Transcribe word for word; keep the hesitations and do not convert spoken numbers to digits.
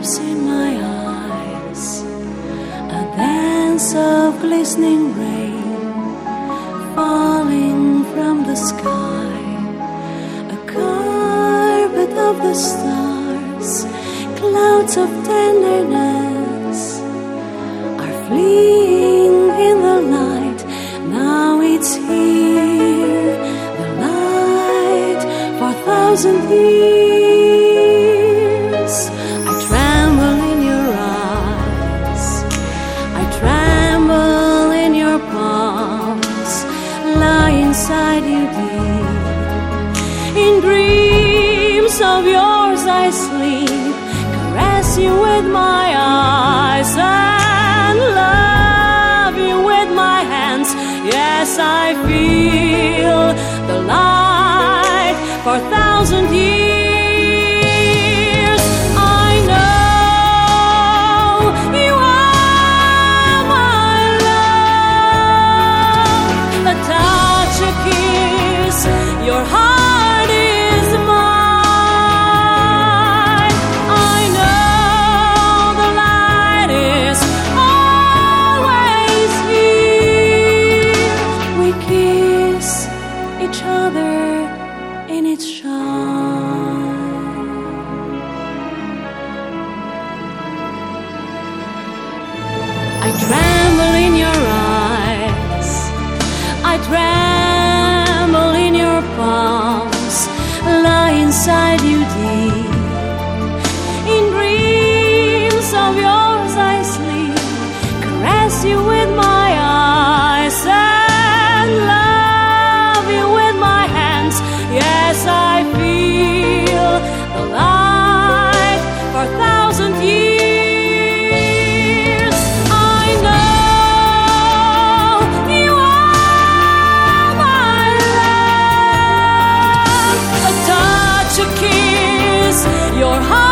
tears in my eyes, a dance of glistening rain falling from the sky, a carpet of the stars, clouds of tenderness are fleeing in the light. Now it's here, the light for a thousand years. I tremble in your eyes, I tremble in your palms, lie inside you deep. In dreams of yours I sleep, caress you with my eyes and love you with my hands. Yes, I feel the light for a thousand years. I know you are my love. A touch, a kiss, your heart is mine. I know the light is always here. We kiss each other in its shine. I tremble in your eyes, I tremble in your palms, lie inside you deep. In dreams of yours I sleep, caress you with my eyes and love you with my hands. Yes, I feel the light for a thousand years. I know you are my love. A touch, a kiss, your heart